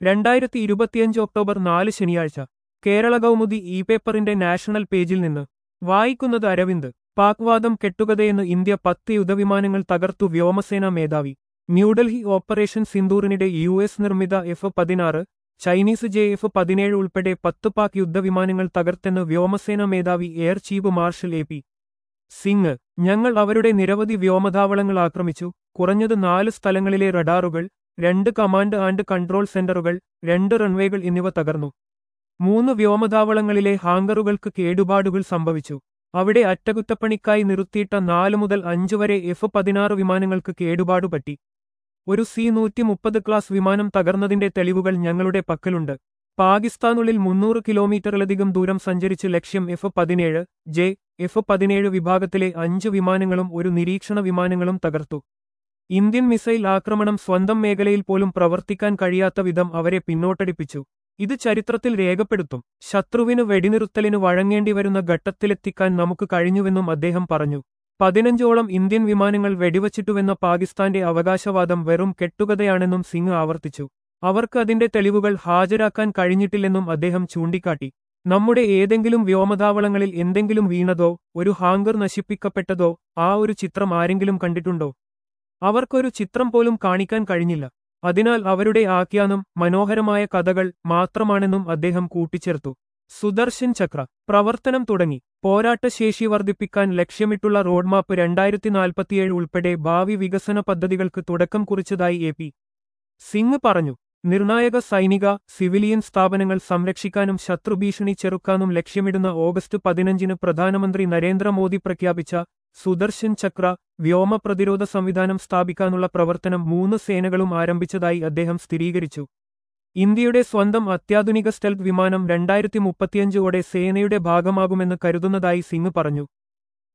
2025 October 4 ശനിയാഴ്ച Kerala Kaumudi E പേപ്പറിന്റെ national പേജിൽ നിന്ന് വായിക്കുന്നത് അരവിന്ദ്. പാക് വാദം കെട്ടുകഥയെന്ന് ഇന്ത്യ 10 യുദ്ധവിമാനങ്ങൾ തകർത്തു വ്യോമസേനാ മേധാവി. ന്യൂഡൽഹി ഓപ്പറേഷൻ സിന്ദൂറിനിടെ US നിർമ്മിത F-16, ചൈനീസ് JF-17 ഉൾപ്പെടെ 10 പാക് യുദ്ധവിമാനങ്ങൾ തകർത്തെന്ന് വ്യോമസേനാ മേധാവി air chief marshal AP Singh. ഞങ്ങൾ അവരുടെ നിരവധി വ്യോമതാവളങ്ങൾ ആക്രമിച്ചു. കുറഞ്ഞത് 4 സ്ഥലങ്ങളിലെ റഡാറുകൾ, 2 കമാൻഡ് ആൻഡ് കൺട്രോൾ സെന്ററുകൾ, 2 റൺവേകൾ എന്നിവ തകർന്നു. 3 വ്യോമതാവളങ്ങളിലെ ഹാങ്കറുകൾക്ക് കേടുപാടുകൾ സംഭവിച്ചു. അവിടെ അറ്റകുറ്റപ്പണിക്കായി നിർത്തിയിട്ട 4 മുതൽ 5 വരെ F-16 വിമാനങ്ങൾക്ക് കേടുപാടുപറ്റി. ഒരു C-130 ക്ലാസ് വിമാനം തകർന്നതിന്റെ തെളിവുകൾ ഞങ്ങളുടെ പക്കലുണ്ട്. പാകിസ്ഥാനുള്ളിൽ 300 കിലോമീറ്ററിലധികം ദൂരം സഞ്ചരിച്ച് ലക്ഷ്യം F-17, F-17 വിഭാഗത്തിലെ 5 വിമാനങ്ങളും ഒരു നിരീക്ഷണ വിമാനങ്ങളും തകർത്തു. ഇന്ത്യൻ മിസൈൽ ആക്രമണം സ്വന്തം മേഖലയിൽ പോലും പ്രവർത്തിക്കാൻ കഴിയാത്ത വിധം അവരെ പിന്നോട്ടടിപ്പിച്ചു. ഇത് ചരിത്രത്തിൽ രേഖപ്പെടുത്തും. ശത്രുവിന് വെടിനിറുത്തലിന് വഴങ്ങേണ്ടിവരുന്ന ഘട്ടത്തിലെത്തിക്കാൻ നമുക്ക് കഴിഞ്ഞുവെന്നും അദ്ദേഹം പറഞ്ഞു. 15ഓളം ഇന്ത്യൻ വിമാനങ്ങൾ വെടിവച്ചിട്ടുവെന്ന പാകിസ്ഥാന്റെ അവകാശവാദം വെറും കെട്ടുകഥയാണെന്നും സിംഗ് ആവർത്തിച്ചു. അവർക്ക് അതിന്റെ തെളിവുകൾ ഹാജരാക്കാൻ കഴിഞ്ഞിട്ടില്ലെന്നും അദ്ദേഹം ചൂണ്ടിക്കാട്ടി. നമ്മുടെ ഏതെങ്കിലും വ്യോമതാവളങ്ങളിൽ എന്തെങ്കിലും വീണതോ ഒരു ഹാങ്കർ നശിപ്പിക്കപ്പെട്ടതോ ആ ഒരു ചിത്രം ആരെങ്കിലും കണ്ടിട്ടുണ്ടോ? അവർക്കൊരു ചിത്രം പോലും കാണിക്കാൻ കഴിഞ്ഞില്ല. അതിനാൽ അവരുടെ ആഖ്യാനം മനോഹരമായ കഥകൾ മാത്രമാണെന്നും അദ്ദേഹം കൂട്ടിച്ചേർത്തു. സുദർശൻ ചക്ര പ്രവർത്തനം തുടങ്ങി. പോരാട്ടശേഷി വർദ്ധിപ്പിക്കാൻ ലക്ഷ്യമിട്ടുള്ള റോഡ്മാപ്പ് 2047 ഉൾപ്പെടെ ഭാവി വികസന പദ്ധതികൾക്ക് തുടക്കം കുറിച്ചതായി AP സിംഗ് പറഞ്ഞു. നിർണായക സൈനിക, സിവിലിയൻ സ്ഥാപനങ്ങൾ സംരക്ഷിക്കാനും ശത്രുഭീഷണി ചെറുക്കാനും ലക്ഷ്യമിടുന്ന ഓഗസ്റ്റ് 15 പ്രധാനമന്ത്രി നരേന്ദ്രമോദി പ്രഖ്യാപിച്ച സുദർശൻ ചക്ര വ്യോമ പ്രതിരോധ സംവിധാനം സ്ഥാപിക്കാനുള്ള പ്രവർത്തനം 3 സേനകളും ആരംഭിച്ചതായി അദ്ദേഹം സ്ഥിരീകരിച്ചു. ഇന്ത്യയുടെ സ്വന്തം അത്യാധുനിക സ്റ്റെൽത്ത് വിമാനം 2035ഓടെ സേനയുടെ ഭാഗമാകുമെന്ന് കരുതുന്നതായി സിംഗ് പറഞ്ഞു.